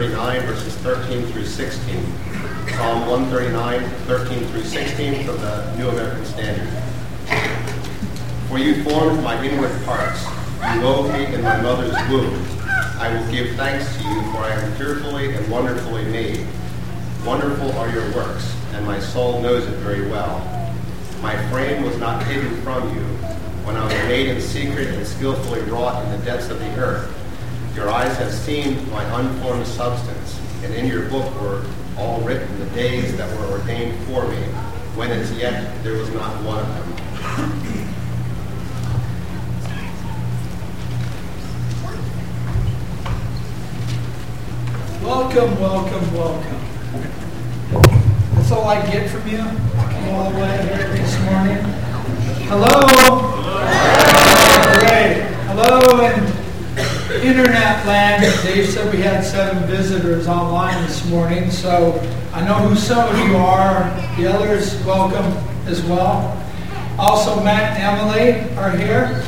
39, verses 13 through 16. Psalm 139, 13 through 16 from the New American Standard. For you formed my inward parts. You wove me in my mother's womb. I will give thanks to you, for I am fearfully and wonderfully made. Wonderful are your works, and my soul knows it very well. My frame was not hidden from you, when I was made in secret and skillfully wrought in the depths of the earth. Your eyes have seen my unformed substance, and in your book were all written the days that were ordained for me, when as yet there was not one of them. Welcome, welcome, welcome. That's all I get from you. Come all the way here this morning. Hello. Great. Hello, and internet land. Dave said we had 7 visitors online this morning, so I know who some of you are. The others, welcome as well. Also, Matt and Emily are here.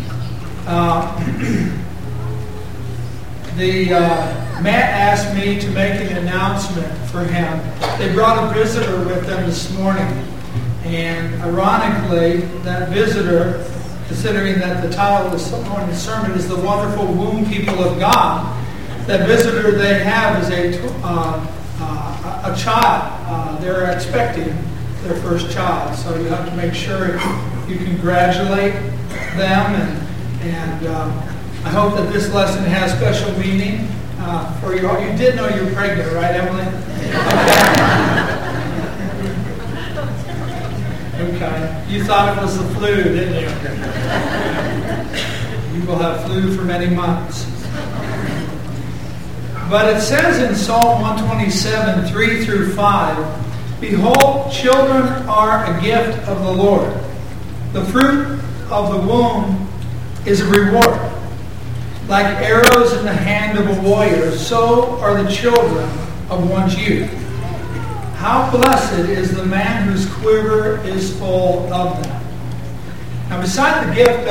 Matt asked me to make an announcement for him. They brought a visitor with them this morning, and ironically, that visitor, considering that the title of this morning's sermon is The Wonderful Womb People of God, that visitor they have is a child. They're expecting their first child, so you have to make sure you congratulate them, and I hope that this lesson has special meaning for you. You did know you were pregnant, right, Emily? Okay. You thought it was the flu, didn't you? You will have flu for many months. But it says in Psalm 127, 3 through 5, Behold, children are a gift of the Lord. The fruit of the womb is a reward. Like arrows in the hand of a warrior, so are the children of one's youth. How blessed is the man whose quiver is full of them. Now, besides the gift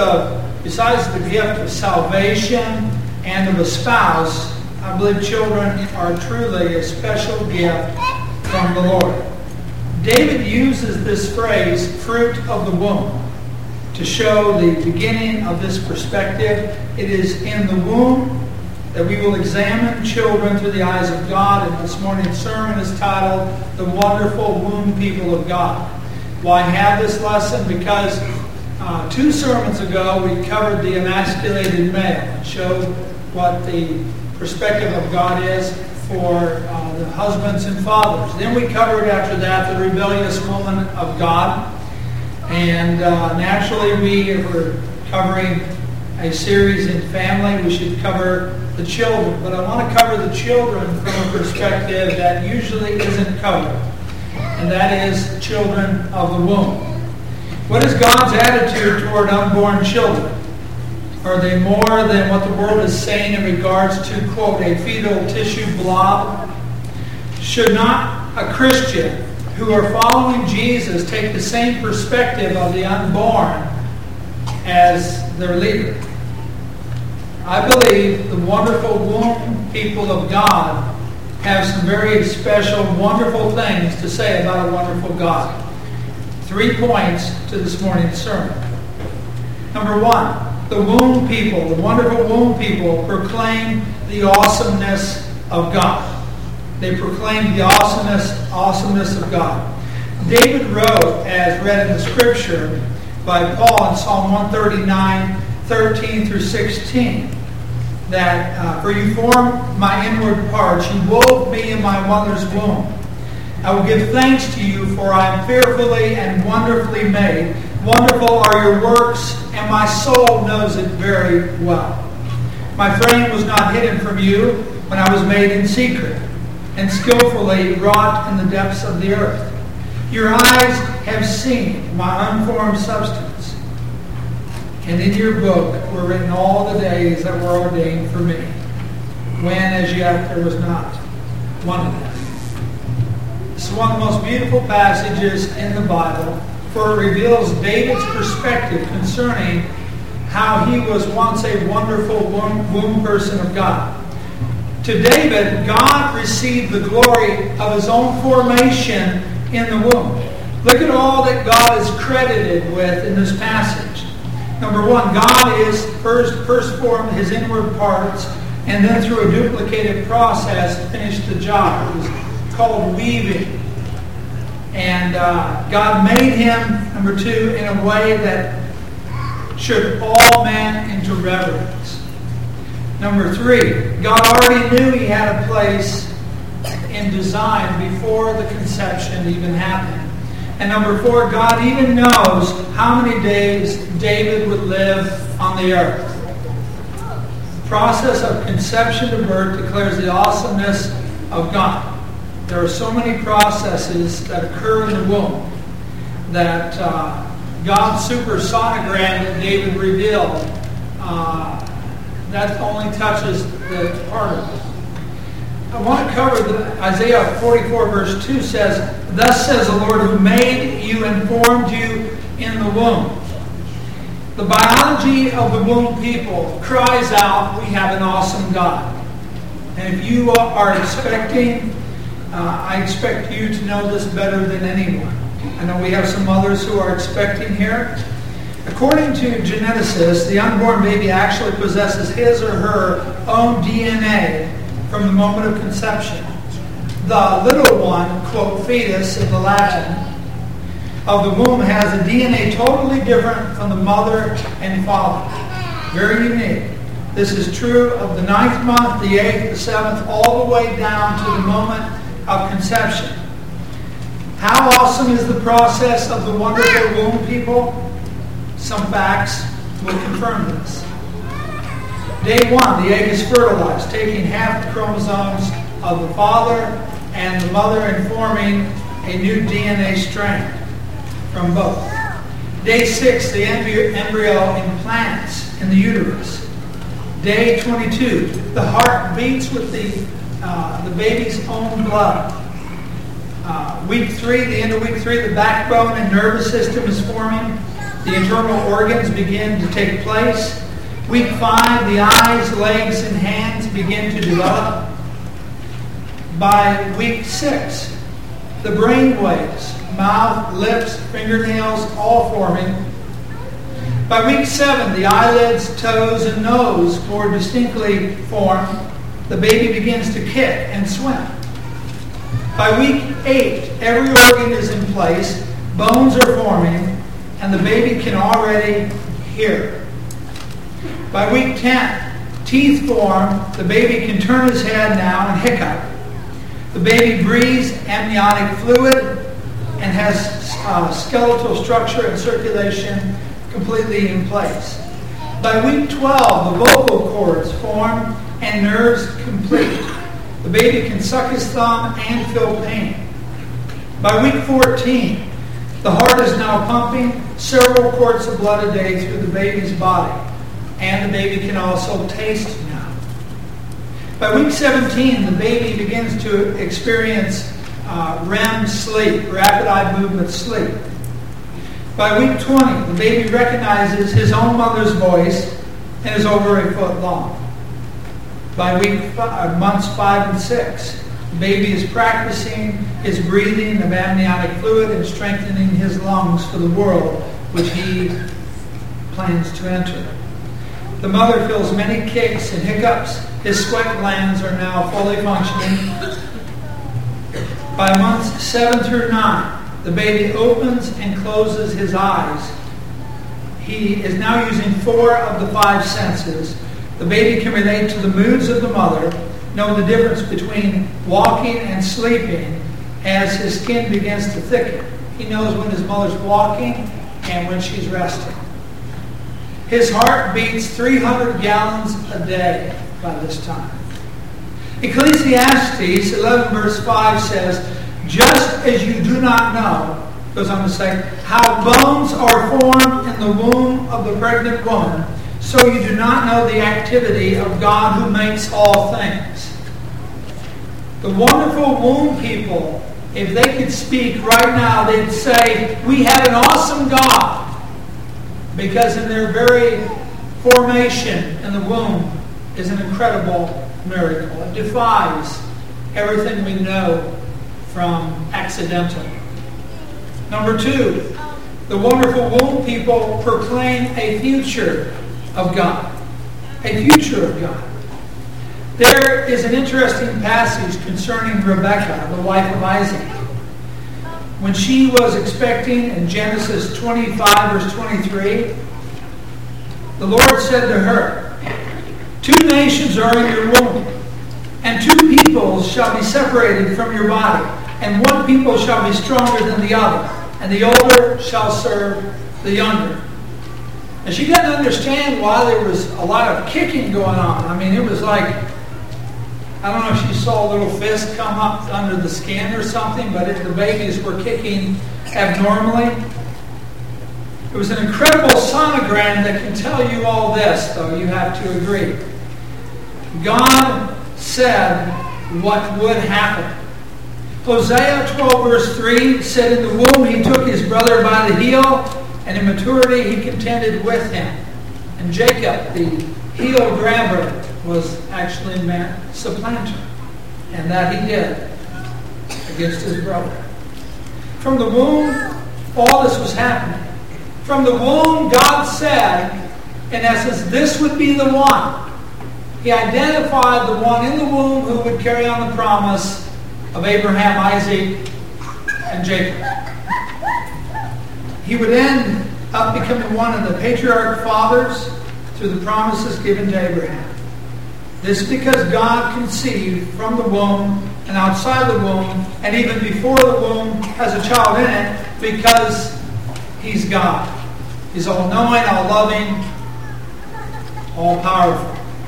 of salvation and of a spouse, I believe children are truly a special gift from the Lord. David uses this phrase, fruit of the womb, to show the beginning of this perspective. It is in the womb that we will examine children through the eyes of God, and this morning's sermon is titled, The Wonderful Womb People of God. Why have this lesson? Because 2 sermons ago we covered the emasculated male and showed what the perspective of God is for the husbands and fathers. Then we covered after that the rebellious woman of God. And naturally, we were covering a series in family. We should cover the children. But I want to cover the children from a perspective that usually isn't covered. And that is children of the womb. What is God's attitude toward unborn children? Are they more than what the world is saying in regards to, quote, a fetal tissue blob? Should not a Christian who are following Jesus take the same perspective of the unborn as their leader? I believe the wonderful womb people of God have some very special, wonderful things to say about a wonderful God. 3 points to this morning's sermon. Number 1, the womb people, the wonderful womb people proclaim the awesomeness of God. They proclaim the awesomeness of God. David wrote, as read in the scripture by Paul in Psalm 139, 13 through 16, that for you formed my inward parts, you wove me in my mother's womb. I will give thanks to you, for I am fearfully and wonderfully made. Wonderful are your works, and my soul knows it very well. My frame was not hidden from you when I was made in secret, and skillfully wrought in the depths of the earth. Your eyes have seen my unformed substance, and in your book were written all the days that were ordained for me, when as yet there was not one of them. This is one of the most beautiful passages in the Bible, for it reveals David's perspective concerning how he was once a wonderful womb person of God. To David, God received the glory of his own formation in the womb. Look at all that God is credited with in this passage. Number one, God is first formed his inward parts, and then through a duplicated process finished the job. It was called weaving. And God made him, number two, in a way that should awe man into reverence. Number three, God already knew he had a place in design before the conception even happened. And number four, God even knows how many days David would live on the earth. The process of conception to birth declares the awesomeness of God. There are so many processes that occur in the womb that God's supersonogram that David revealed, that only touches the part of it. I want to cover Isaiah 44 verse 2 says, "Thus says the Lord who made you and formed you in the womb." The biology of the womb people cries out, we have an awesome God. And if you are expecting, I expect you to know this better than anyone. I know we have some others who are expecting here. According to geneticists, the unborn baby actually possesses his or her own DNA from the moment of conception. The little one, quote, fetus in the Latin, of the womb has a DNA totally different from the mother and father. Very unique. This is true of the 9th month, the 8th, the 7th, all the way down to the moment of conception. How awesome is the process of the wonderful womb people? Some facts will confirm this. Day 1, the egg is fertilized, taking half the chromosomes of the father and the mother and forming a new DNA strand from both. Day 6, the embryo implants in the uterus. Day 22, the heart beats with the baby's own blood. Week 3, the end of week 3, the backbone and nervous system is forming. The internal organs begin to take place. Week 5, the eyes, legs, and hands begin to develop. By week 6, the brain waves, mouth, lips, fingernails, all forming. By week 7, the eyelids, toes, and nose more distinctly form. The baby begins to kick and swim. By week 8, every organ is in place, bones are forming, and the baby can already hear. By week 10, teeth form, the baby can turn his head now and hiccup. The baby breathes amniotic fluid and has skeletal structure and circulation completely in place. By week 12, the vocal cords form and nerves complete. The baby can suck his thumb and feel pain. By week 14, the heart is now pumping several quarts of blood a day through the baby's body. And the baby can also taste now. By week 17, the baby begins to experience REM sleep, rapid eye movement sleep. By week 20, the baby recognizes his own mother's voice and is over a foot long. By months 5 and 6, the baby is practicing his breathing of amniotic fluid and strengthening his lungs for the world which he plans to enter. The mother feels many kicks and hiccups. His sweat glands are now fully functioning. By months 7 through 9, the baby opens and closes his eyes. He is now using 4 of the 5 senses. The baby can relate to the moods of the mother, know the difference between walking and sleeping as his skin begins to thicken. He knows when his mother's walking and when she's resting. His heart beats 300 gallons a day by this time. Ecclesiastes 11 verse 5 says, "Just as you do not know," goes on to say, "how bones are formed in the womb of the pregnant woman, so you do not know the activity of God who makes all things." The wonderful womb people, if they could speak right now, they'd say, "We have an awesome God." Because in their very formation in the womb is an incredible miracle. It defies everything we know from accidental. Number 2, the wonderful womb people proclaim a future of God. A future of God. There is an interesting passage concerning Rebekah, the wife of Isaac. When she was expecting in Genesis 25, verse 23, the Lord said to her, 2 nations are in your womb, and 2 peoples shall be separated from your body, and 1 people shall be stronger than the other, and the older shall serve the younger. And she didn't understand why there was a lot of kicking going on. I mean, it was like, I don't know if she saw a little fist come up under the skin or something, but the babies were kicking abnormally. It was an incredible sonogram that can tell you all this, though, you have to agree. God said what would happen. Hosea 12 verse 3 said, in the womb he took his brother by the heel, and in maturity he contended with him. And Jacob, the heel grabber, was actually meant supplanter. And that he did against his brother. From the womb, all this was happening. From the womb, God said, in essence, this would be the one. He identified the one in the womb who would carry on the promise of Abraham, Isaac, and Jacob. He would end up becoming one of the patriarch fathers through the promises given to Abraham. This because God conceived from the womb and outside the womb, and even before the womb has a child in it, because He's God. He's all-knowing, all-loving, all-powerful.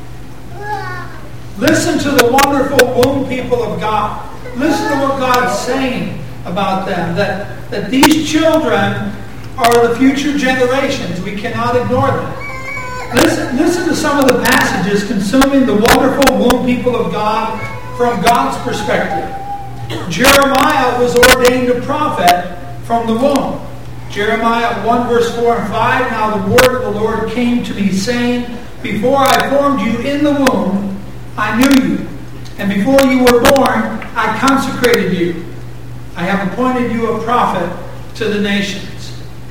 Listen to the wonderful womb people of God. Listen to what God's saying about them, that these children are the future generations. We cannot ignore them. Listen to some of the passages concerning the wonderful womb people of God from God's perspective. Jeremiah was ordained a prophet from the womb. Jeremiah 1 verse 4 and 5, now the word of the Lord came to me, saying, before I formed you in the womb, I knew you. And before you were born, I consecrated you. I have appointed you a prophet to the nations.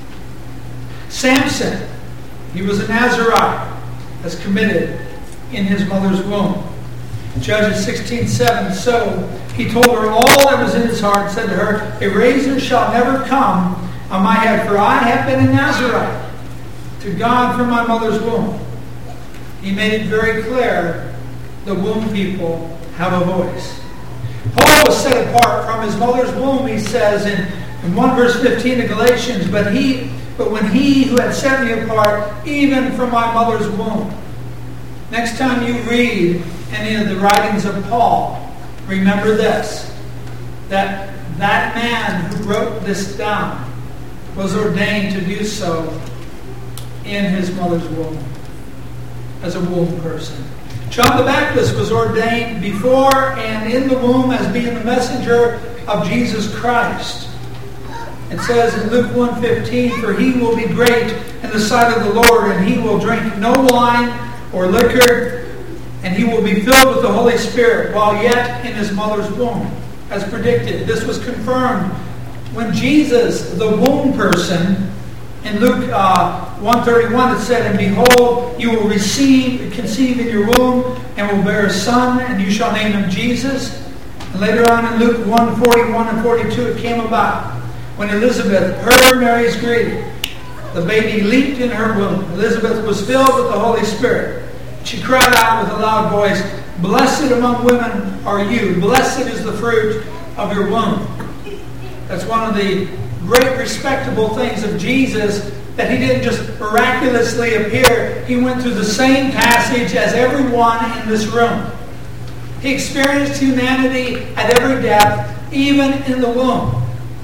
Samson, he was a Nazirite, as committed in his mother's womb. Judges 16:7, so he told her all that was in his heart, said to her, a razor shall never come on my head, for I have been a Nazirite to God from my mother's womb. He made it very clear the womb people have a voice. Paul was set apart from his mother's womb, he says in 1 verse 15 of Galatians, but when he who had set me apart, even from my mother's womb. Next time you read any of the writings of Paul, remember this, that man who wrote this down was ordained to do so in his mother's womb, as a womb person. John the Baptist was ordained before and in the womb as being the messenger of Jesus Christ. It says in Luke 1:15, for he will be great in the sight of the Lord, and he will drink no wine or liquor, and he will be filled with the Holy Spirit while yet in his mother's womb. As predicted, this was confirmed when Jesus, the womb person, in Luke 1:31, it said, and behold, you will conceive in your womb, and will bear a son, and you shall name him Jesus. And later on in Luke 1:41 and 42, it came about. When Elizabeth heard Mary's greeting, the baby leaped in her womb. Elizabeth was filled with the Holy Spirit. She cried out with a loud voice, blessed among women are you. Blessed is the fruit of your womb. That's one of the great respectable things of Jesus, that he didn't just miraculously appear. He went through the same passage as everyone in this room. He experienced humanity at every depth, even in the womb.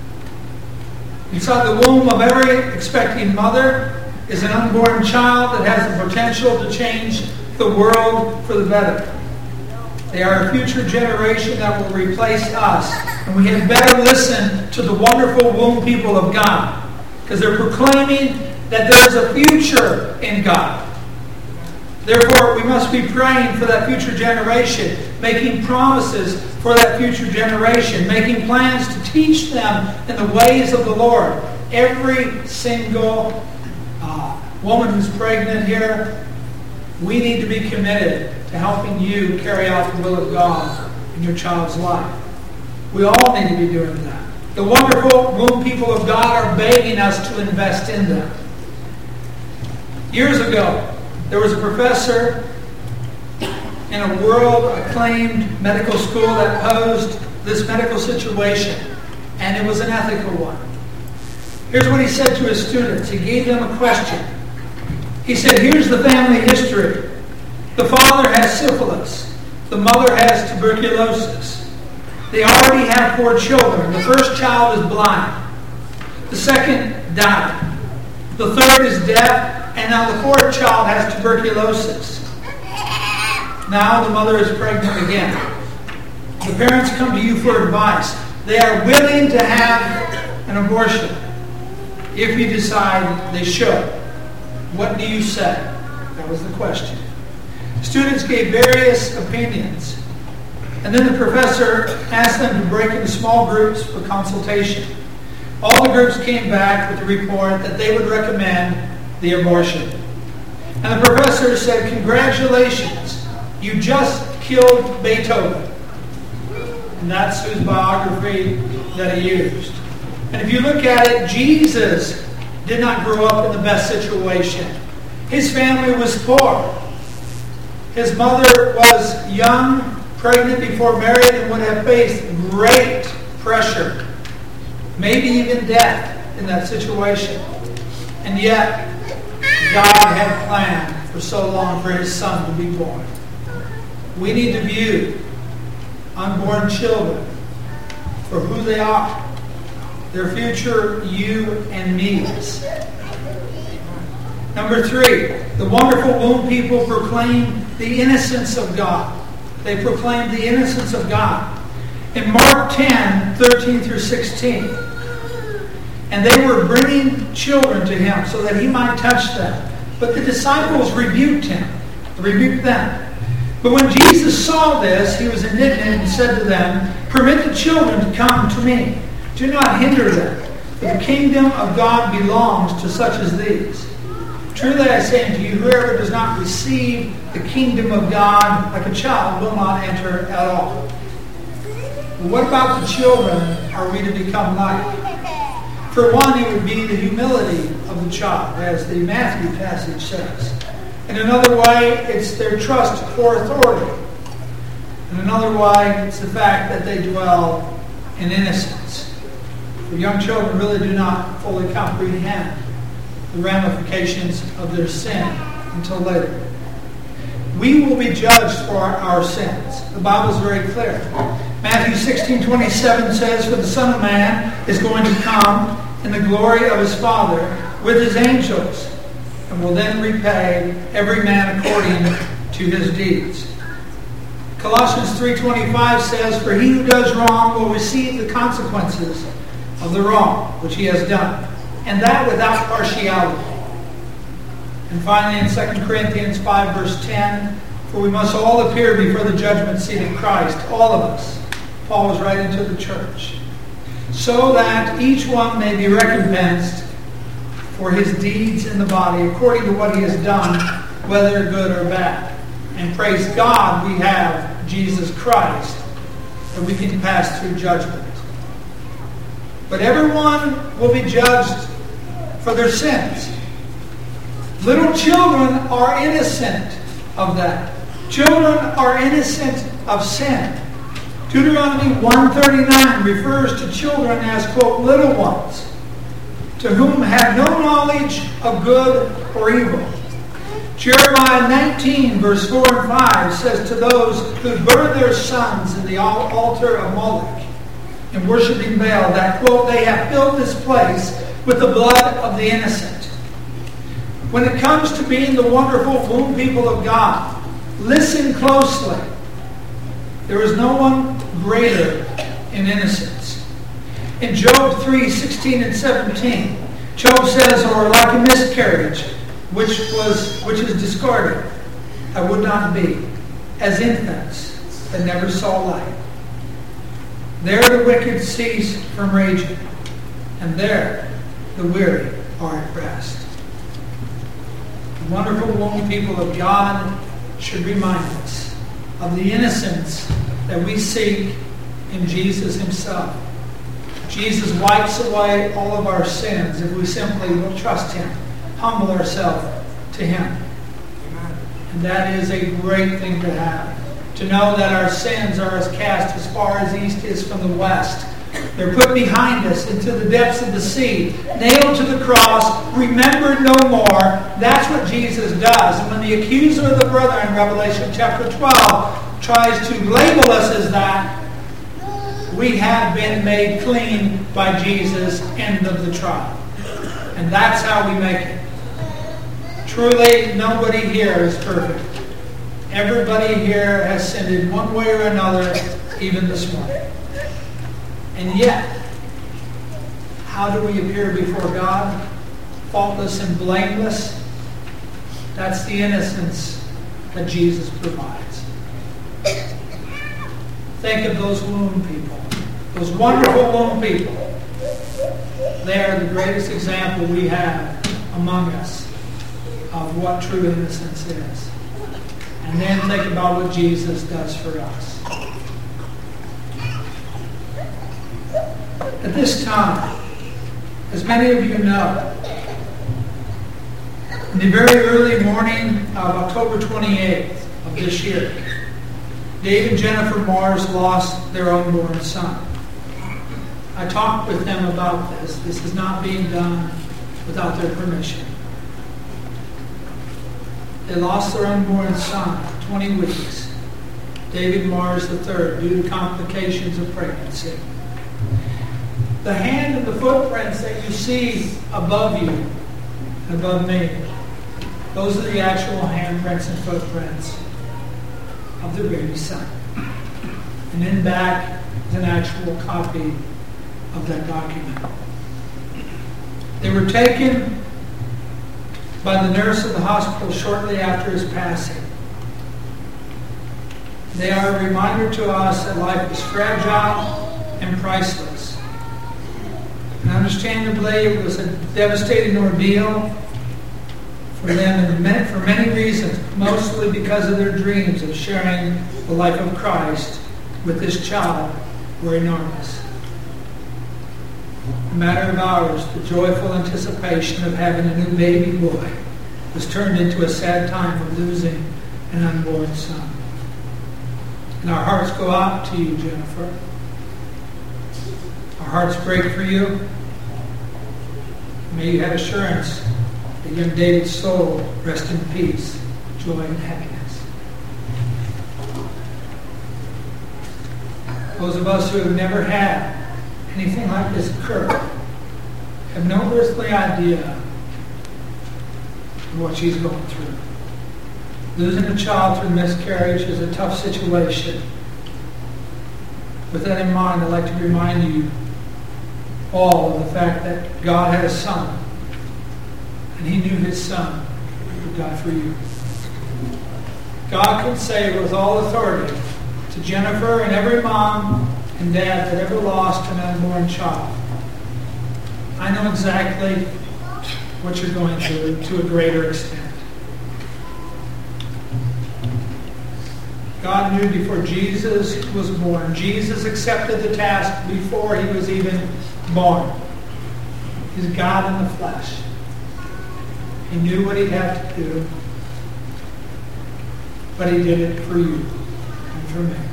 Inside the womb of every expecting mother is an unborn child that has the potential to change the world for the better. They are a future generation that will replace us. And we had better listen to the wonderful womb people of God, because they're proclaiming that there's a future in God. Therefore, we must be praying for that future generation, making promises for that future generation, making plans to teach them in the ways of the Lord. Every single woman who's pregnant here, we need to be committed to helping you carry out the will of God in your child's life. We all need to be doing that. The wonderful womb people of God are begging us to invest in them. Years ago, there was a professor in a world-acclaimed medical school that posed this medical situation, and it was an ethical one. Here's what he said to his students. He gave them a question. He said, here's the family history. The father has syphilis. The mother has tuberculosis. They already have 4 children. The first child is blind. The second died. The third is deaf. And now the 4th child has tuberculosis. Now the mother is pregnant again. The parents come to you for advice. They are willing to have an abortion if you decide they should. What do you say? That was the question. Students gave various opinions. And then the professor asked them to break into small groups for consultation. All the groups came back with the report that they would recommend the abortion. And the professor said, congratulations, you just killed Beethoven. And that's whose biography that he used. And if you look at it, Jesus did not grow up in the best situation. His family was poor. His mother was young, pregnant before married, and would have faced great pressure, maybe even death in that situation. And yet, God had planned for so long for His Son to be born. We need to view unborn children for who they are. Their future, you and me's. Number 3, the wonderful womb people proclaim the innocence of God. They proclaim the innocence of God. In Mark 10, 13 through 16, and they were bringing children to Him so that He might touch them. But the disciples rebuked them. But when Jesus saw this, He was indignant and said to them, permit the children to come to me. Do not hinder them, for the kingdom of God belongs to such as these. Truly I say unto you, whoever does not receive the kingdom of God like a child will not enter at all. But what about the children are we to become like? For one, it would be the humility of the child, as the Matthew passage says. In another way, it's their trust for authority. In another way, it's the fact that they dwell in innocence. For young children really do not fully comprehend the ramifications of their sin until later. We will be judged for our sins. The Bible is very clear. Matthew 16:27 says, for the Son of Man is going to come in the glory of His Father with His angels, and will then repay every man according to his deeds. Colossians 3:25 says, for he who does wrong will receive the consequences of the wrong which he has done, and that without partiality. And finally in 2 Corinthians 5 verse 10, for we must all appear before the judgment seat of Christ, all of us. Paul was writing to the church. So that each one may be recompensed for his deeds in the body, according to what he has done, whether good or bad. And praise God we have Jesus Christ, that we can pass through judgment. But everyone will be judged for their sins. Little children are innocent of that. Children are innocent of sin. Deuteronomy 1:39 refers to children as, quote, little ones, to whom have no knowledge of good or evil. Jeremiah 19, verse 4 and 5 says to those who burn their sons in the altar of Moloch and worshiping Baal that, quote, they have filled this place with the blood of the innocent. When it comes to being the wonderful womb people of God, listen closely. There is no one greater in innocence. In Job 3:16 and 17, Job says, or like a miscarriage, which is discarded. I would not be, as infants that never saw light. There the wicked cease from raging, and there the weary are at rest. The wonderful womb people of God should remind us of the innocence that we seek in Jesus himself. Jesus wipes away all of our sins if we simply will trust him, humble ourselves to him. And that is a great thing to have. To know that our sins are as cast as far as east is from the west. They're put behind us into the depths of the sea, nailed to the cross, remembered no more. That's what Jesus does. And when the accuser of the brethren in Revelation chapter 12 tries to label us as that, we have been made clean by Jesus, end of the trial. And that's how we make it. Truly, nobody here is perfect. Everybody here has sinned in one way or another, even this morning. And yet, how do we appear before God? Faultless and blameless. That's the innocence that Jesus provides. Think of those womb people. Those wonderful womb people. They are the greatest example we have among us of what true innocence is. And then think about what Jesus does for us. At this time, as many of you know, in the very early morning of October 28th of this year, Dave and Jennifer Mars lost their unborn son. I talked with them about this. This is not being done without their permission. They lost their unborn son, 20 weeks, David Mars III, due to complications of pregnancy. The hand and the footprints that you see above you and above me, those are the actual handprints and footprints of the baby son. And in back is an actual copy of that document. They were taken by the nurse of the hospital shortly after his passing. They are a reminder to us that life is fragile and priceless. And understandably, it was a devastating ordeal for them for many reasons, mostly because of their dreams of sharing the life of Christ with this child were enormous. In a matter of hours, the joyful anticipation of having a new baby boy was turned into a sad time of losing an unborn son. And our hearts go out to you, Jennifer. Our hearts break for you. May you have assurance that young David's soul rest in peace, joy, and happiness. Those of us who have never had anything like this occur have no earthly idea of what she's going through. Losing a child through miscarriage is a tough situation. With that in mind, I'd like to remind you all of the fact that God had a son, and he knew his son would die for you. God can say with all authority to Jennifer and every mom and dad that ever lost an unborn child, I know exactly what you're going through to a greater extent. God knew before Jesus was born. Jesus accepted the task before he was even born. He's God in the flesh. He knew what he'd have to do, but he did it for you and for me.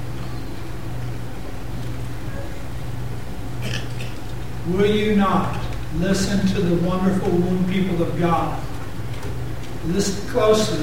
Will you not listen to the wonderful womb people of God? Listen closely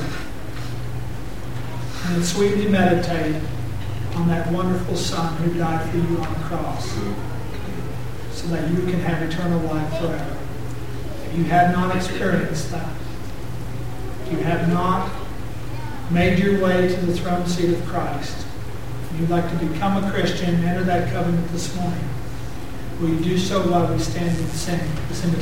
and sweetly meditate on that wonderful Son who died for you on the cross so that you can have eternal life forever. If you have not experienced that, if you have not made your way to the throne seat of Christ, and you'd like to become a Christian and enter that covenant this morning, will you do so while we stand and sing this invitation?